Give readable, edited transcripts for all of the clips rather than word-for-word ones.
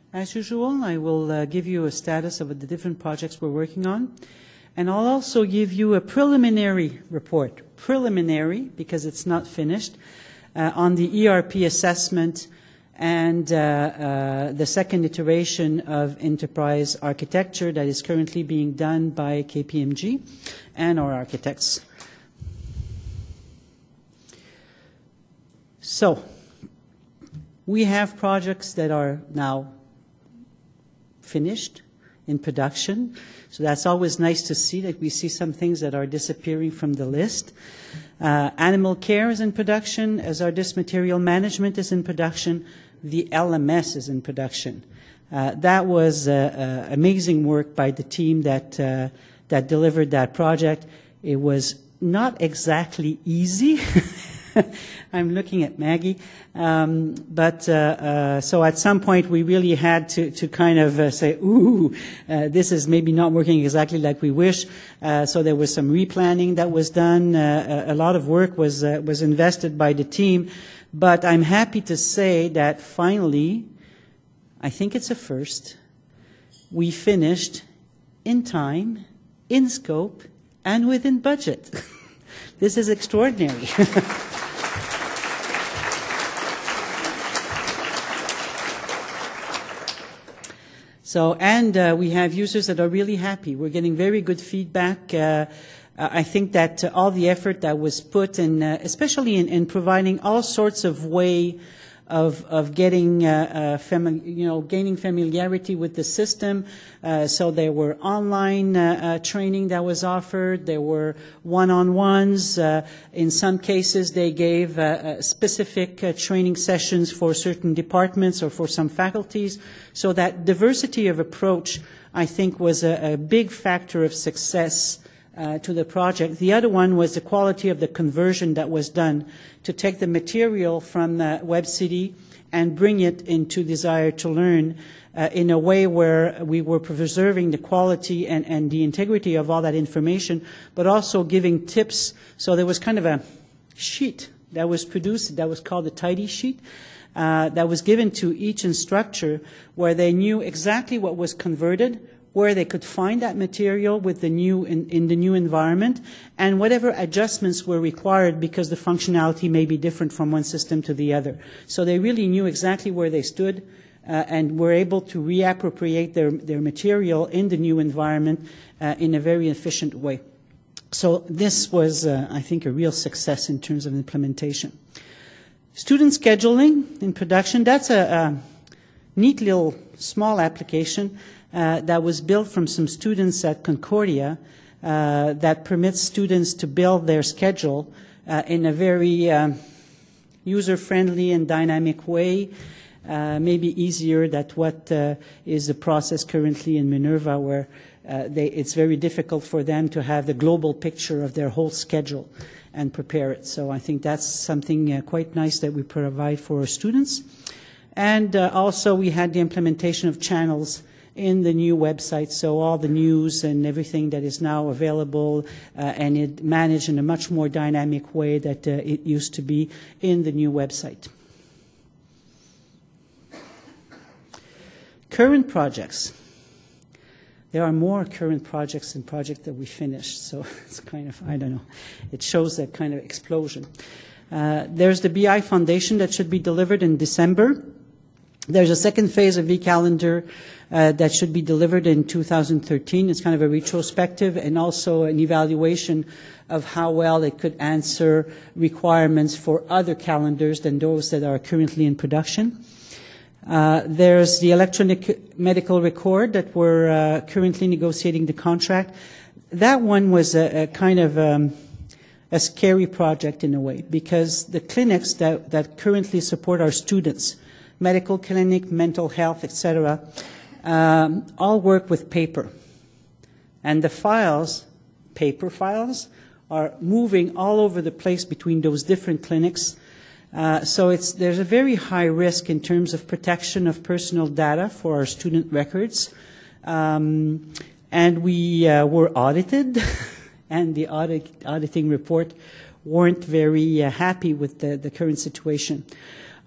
As usual, I will give you a status of the different projects we're working on, and I'll also give you a preliminary report, because it's not finished, on the ERP assessment and the second iteration of enterprise architecture that is currently being done by KPMG and our architects. So, we have projects that are now finished in production. So that's always nice to see that we see some things that are disappearing from the list. Animal care is in production, Hazardous Material Management is in production, the LMS is in production. That was amazing work by the team that delivered that project. It was not exactly easy. I'm looking at Maggie. So at some point we really had to kind of say, ooh, this is maybe not working exactly like we wish. So there was some replanning that was done. A lot of work was invested by the team. But I'm happy to say that finally, I think it's a first, we finished in time, in scope, and within budget. This is extraordinary. So, and we have users that are really happy. We're getting very good feedback. I think that all the effort that was put in, especially in providing all sorts of way of getting, gaining familiarity with the system. So there were online training that was offered. There were one-on-ones. In some cases, they gave specific training sessions for certain departments or for some faculties. So that diversity of approach, I think, was a big factor of success to the project. The other one was the quality of the conversion that was done to take the material from WebCity and bring it into Desire to Learn in a way where we were preserving the quality and the integrity of all that information, but also giving tips. So there was kind of a sheet that was produced that was called the Tidy Sheet that was given to each instructor where they knew exactly what was converted, where they could find that material with the new in the new environment, and whatever adjustments were required because the functionality may be different from one system to the other. So they really knew exactly where they stood and were able to reappropriate their material in the new environment in a very efficient way. So this was, I think, a real success in terms of implementation. Student scheduling in production, that's a neat little small application that was built from some students at Concordia that permits students to build their schedule in a very user-friendly and dynamic way, maybe easier than what is the process currently in Minerva, where it's very difficult for them to have the global picture of their whole schedule and prepare it. So I think that's something quite nice that we provide for our students. And also we had the implementation of channels in the new website, so all the news and everything that is now available and it managed in a much more dynamic way that it used to be in the new website. Current projects. There are more current projects than projects that we finished, so it's kind of, I don't know, it shows that kind of explosion. There's the BI Foundation that should be delivered in December. There's a second phase of eCalendar that should be delivered in 2013. It's kind of a retrospective and also an evaluation of how well it could answer requirements for other calendars than those that are currently in production. There's the electronic medical record that we're currently negotiating the contract. That one was a kind of a scary project in a way, because the clinics that currently support our students, medical clinic, mental health, etc., all work with paper. And the files, paper files, are moving all over the place between those different clinics. So there's a very high risk in terms of protection of personal data for our student records. And we were audited, and the auditing report weren't very happy with the current situation.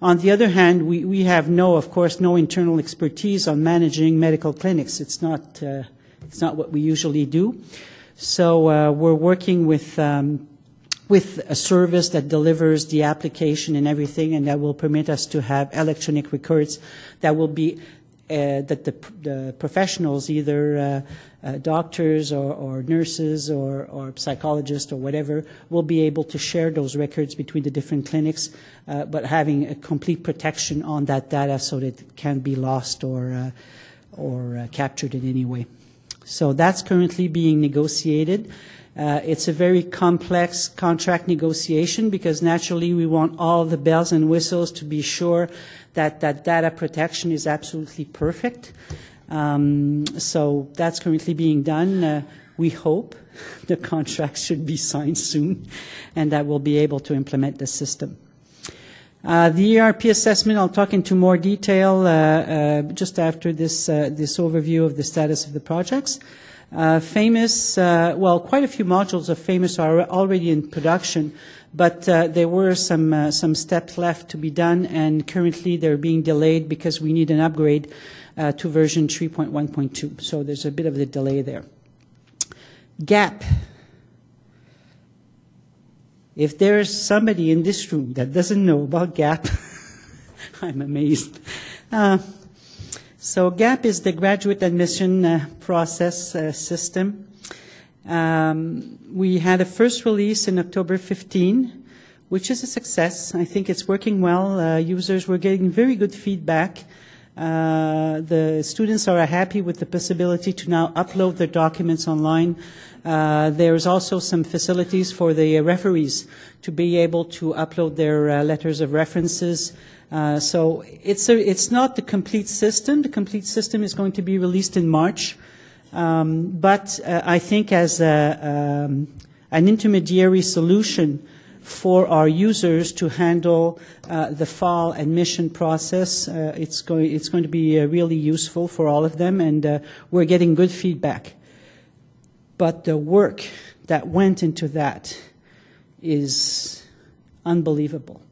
On the other hand, we have of course, no internal expertise on managing medical clinics. It's not what we usually do. So we're working with a service that delivers the application and everything, and that will permit us to have electronic records that will be that the professionals, either doctors or nurses or psychologists or whatever, will be able to share those records between the different clinics, but having a complete protection on that data so that it can't be lost or captured in any way. So that's currently being negotiated. It's a very complex contract negotiation because naturally we want all the bells and whistles to be sure that data protection is absolutely perfect. So that's currently being done. We hope the contract should be signed soon and that we'll be able to implement the system. The ERP assessment, I'll talk into more detail just after this overview of the status of the projects. Famous, quite a few modules of Famous are already in production, but there were some steps left to be done, and currently they're being delayed because we need an upgrade to version 3.1.2. So there's a bit of a delay there. GAP. If there's somebody in this room that doesn't know about GAP, I'm amazed. So GAP is the graduate admission process system. We had a first release in October 15, which is a success. I think it's working well. Users were getting very good feedback. The students are happy with the possibility to now upload their documents online. There's also some facilities for the referees to be able to upload their letters of references. So it's not the complete system. The complete system is going to be released in March. But I think as an intermediary solution for our users to handle the fall admission process, it's going to be really useful for all of them, and we're getting good feedback. But the work that went into that is unbelievable.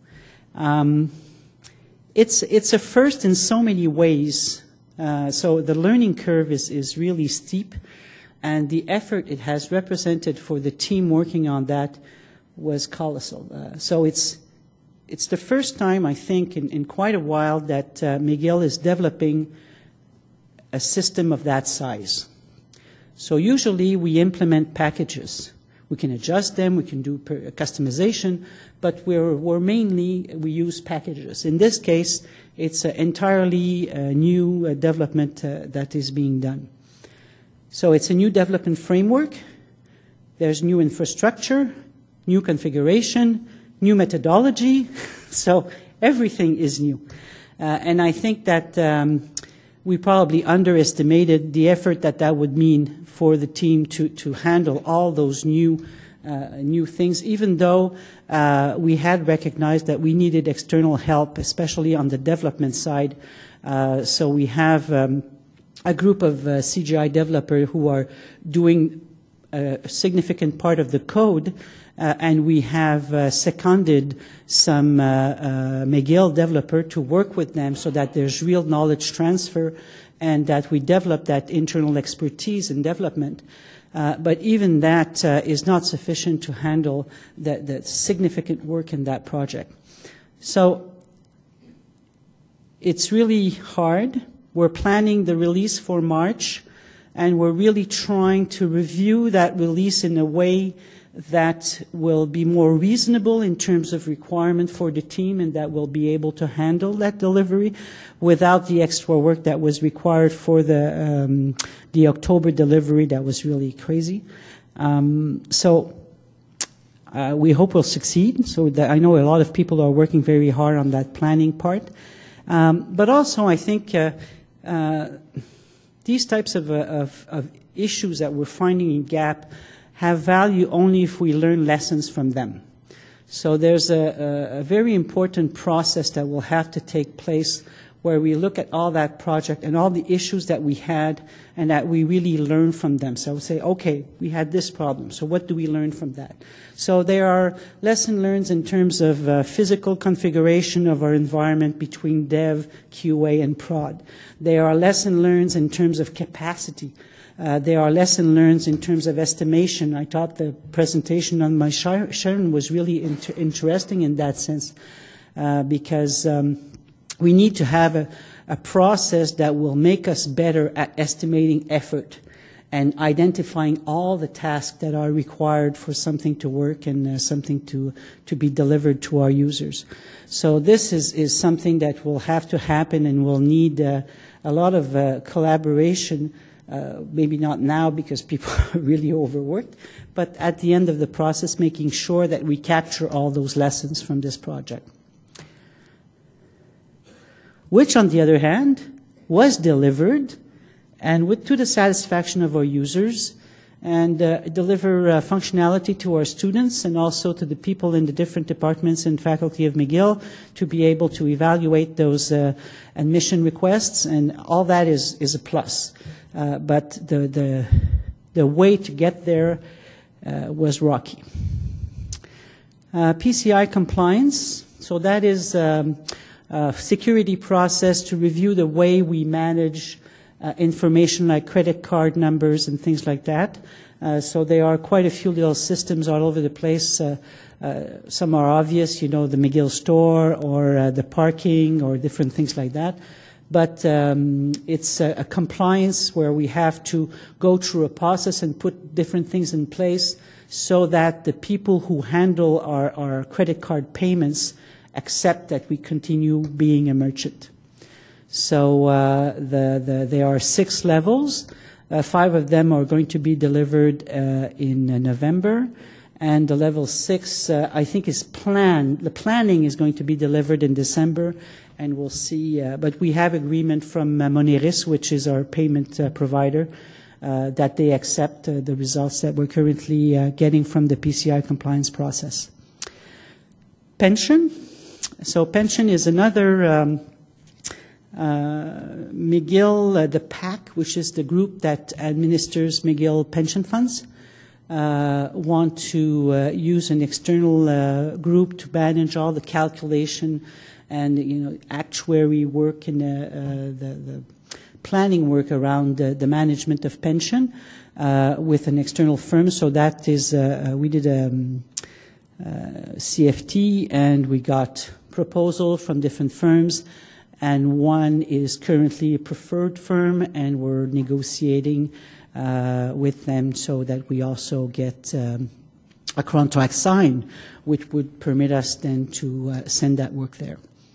It's a first in so many ways. So the learning curve is really steep, and the effort it has represented for the team working on that was colossal. So it's the first time, I think, in quite a while that McGill is developing a system of that size. So usually we implement packages. We can adjust them, we can do customization, but we use packages. In this case, it's an entirely new development that is being done. So it's a new development framework. There's new infrastructure, new configuration, new methodology. So everything is new. And I think that we probably underestimated the effort that would mean for the team to handle all those new things, even though we had recognized that we needed external help, especially on the development side. So we have a group of CGI developers who are doing a significant part of the code, and we have seconded some McGill developer to work with them so that there's real knowledge transfer and that we develop that internal expertise in development. But even that is not sufficient to handle the significant work in that project. So it's really hard. We're planning the release for March, and we're really trying to review that release in a way that will be more reasonable in terms of requirement for the team, and that will be able to handle that delivery without the extra work that was required for the October delivery. That was really crazy. So we hope we'll succeed. So that I know a lot of people are working very hard on that planning part. But also I think these types of issues that we're finding in GAP have value only if we learn lessons from them. So there's a very important process that will have to take place where we look at all that project and all the issues that we had and that we really learn from them. So we say, okay, we had this problem, so what do we learn from that? So there are lesson learned in terms of physical configuration of our environment between dev, QA, and prod. There are lesson learned in terms of capacity. There are lesson learned in terms of estimation. I thought the presentation on my Sharon was really interesting in that sense, because we need to have a process that will make us better at estimating effort and identifying all the tasks that are required for something to work and something to be delivered to our users. So this is something that will have to happen and will need a lot of collaboration, maybe not now because people are really overworked, but at the end of the process, making sure that we capture all those lessons from this project. Which, on the other hand, was delivered and to the satisfaction of our users and deliver functionality to our students and also to the people in the different departments and faculty of McGill to be able to evaluate those admission requests, and all that is a plus. But the way to get there was rocky. PCI compliance, so that is security process to review the way we manage information like credit card numbers and things like that. So there are quite a few little systems all over the place. Some are obvious, you know, the McGill store or the parking or different things like that. But it's a compliance where we have to go through a process and put different things in place so that the people who handle our credit card payments accept that we continue being a merchant. So there are 6 levels. 5 of them are going to be delivered in November. And the level 6, I think, is planned. The planning is going to be delivered in December. And we'll see. But we have agreement from Moneris, which is our payment provider, that they accept the results that we're currently getting from the PCI compliance process. Pension. So pension is another McGill, the PAC, which is the group that administers McGill pension funds, want to use an external group to manage all the calculation and, you know, actuary work and the planning work around the management of pension with an external firm. So that is, we did a CFT and we got proposal from different firms, and one is currently a preferred firm, and we're negotiating with them so that we also get a contract signed, which would permit us then to send that work there.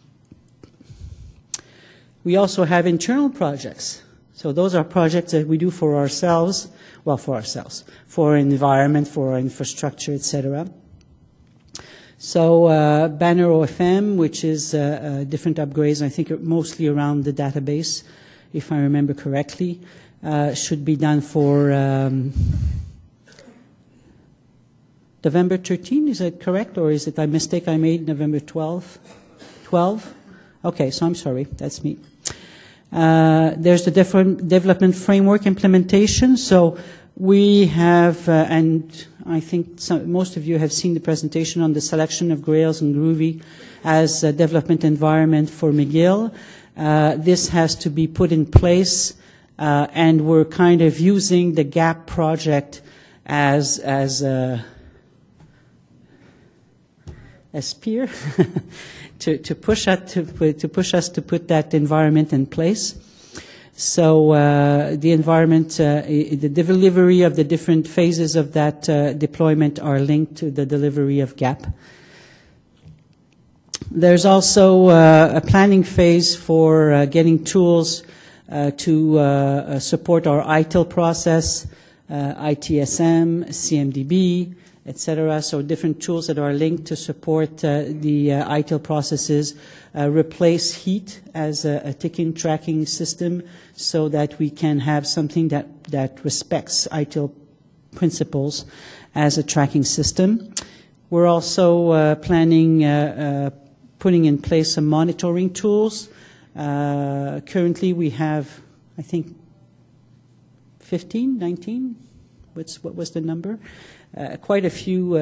We also have internal projects. So those are projects that we do for ourselves, well, for our environment, for our infrastructure, etc. So Banner OFM, which is different upgrades, I think mostly around the database, if I remember correctly, should be done for November 13, is that correct? Or is it a mistake I made, November 12? 12? Okay, so I'm sorry, that's me. There's the different development framework implementation. So we have, and I think most of you have seen the presentation on the selection of Grails and Groovy as a development environment for McGill. This has to be put in place, and we're kind of using the GAP project as a spear to push us to put that environment in place. So the environment, the delivery of the different phases of that deployment are linked to the delivery of GAP. There's also a planning phase for getting tools to support our ITIL process, ITSM, CMDB, etc. So different tools that are linked to support the ITIL processes, replace HEAT as a ticking tracking system so that we can have something that respects ITIL principles as a tracking system. We're also planning putting in place some monitoring tools Currently, we have, I think, 15, 19? What was the number? Quite a few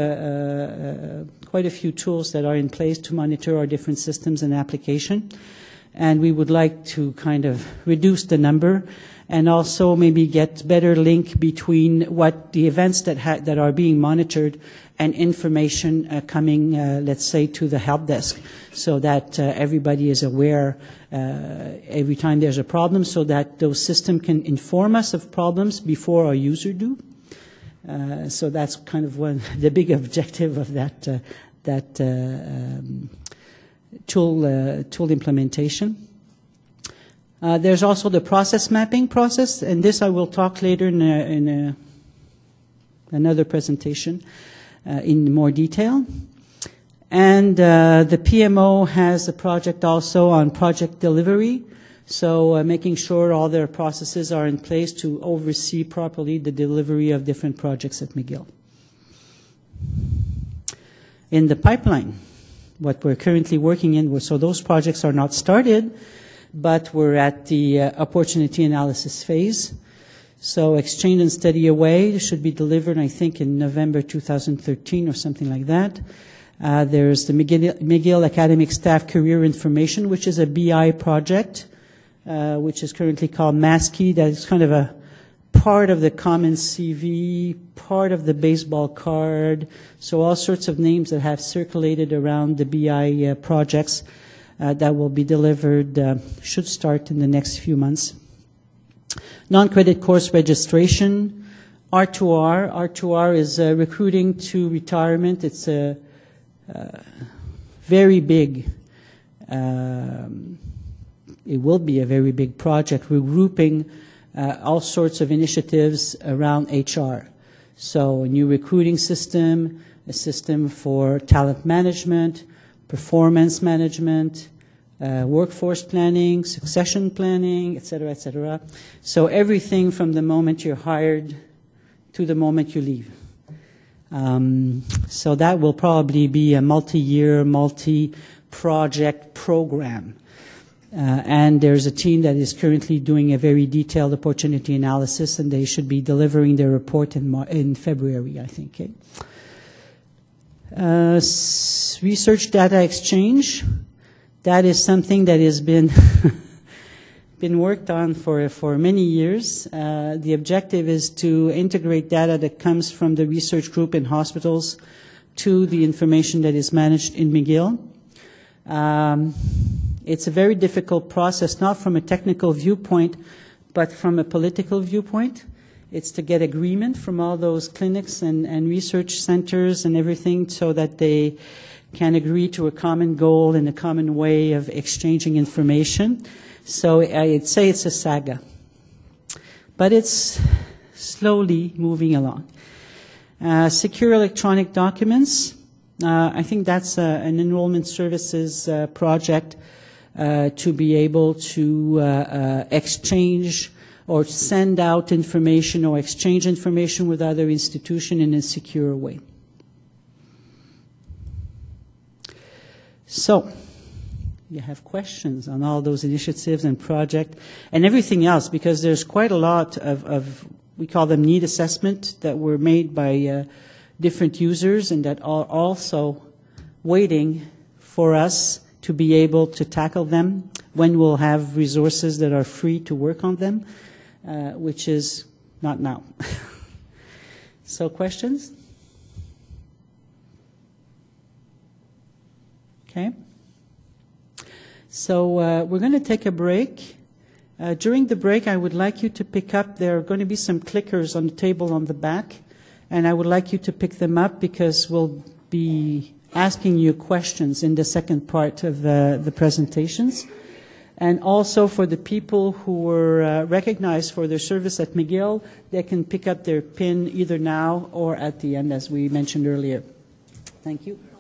tools that are in place to monitor our different systems and application. And we would like to kind of reduce the number and also maybe get better link between what the events that are being monitored and information coming, let's say, to the help desk, so that everybody is aware every time there's a problem, so that those systems can inform us of problems before our user do. So that's kind of the big objective of that tool implementation. There's also the process mapping process, and this I will talk later in another presentation in more detail. And the PMO has a project also on project delivery, so making sure all their processes are in place to oversee properly the delivery of different projects at McGill. In the pipeline, what we're currently working in, so those projects are not started, but we're at the opportunity analysis phase. So Exchange and Study Away should be delivered, I think, in November 2013 or something like that. There's the McGill Academic Staff Career Information, which is a BI project, which is currently called MASCI. That is kind of a part of the Common CV, part of the baseball card, so all sorts of names that have circulated around the BI projects that will be delivered, should start in the next few months. Non-credit course registration, R2R. R2R is recruiting to retirement. It's a very big, it will be a very big project, regrouping all sorts of initiatives around HR. So a new recruiting system, a system for talent management, performance management, workforce planning, succession planning, et cetera, et cetera. So everything from the moment you're hired to the moment you leave. So that will probably be a multi-year, multi-project program. And there's a team that is currently doing a very detailed opportunity analysis, and they should be delivering their report in February, I think. Okay? Research data exchange. That is something that has been worked on for many years. The objective is to integrate data that comes from the research group in hospitals to the information that is managed in McGill. It's a very difficult process, not from a technical viewpoint, but from a political viewpoint. It's to get agreement from all those clinics and research centers and everything so that they can agree to a common goal and a common way of exchanging information. So I'd say it's a saga. But it's slowly moving along. Secure electronic documents. I think that's an enrollment services project to be able to exchange or send out information or exchange information with other institutions in a secure way. So, you have questions on all those initiatives and projects and everything else, because there's quite a lot of we call them need assessment that were made by different users and that are also waiting for us to be able to tackle them when we'll have resources that are free to work on them, which is not now. So questions? Okay. So we're going to take a break. During the break, I would like you to pick up, there are going to be some clickers on the table on the back, and I would like you to pick them up because we'll be asking you questions in the second part of the presentations. And also for the people who were recognized for their service at McGill, they can pick up their PIN either now or at the end, as we mentioned earlier. Thank you.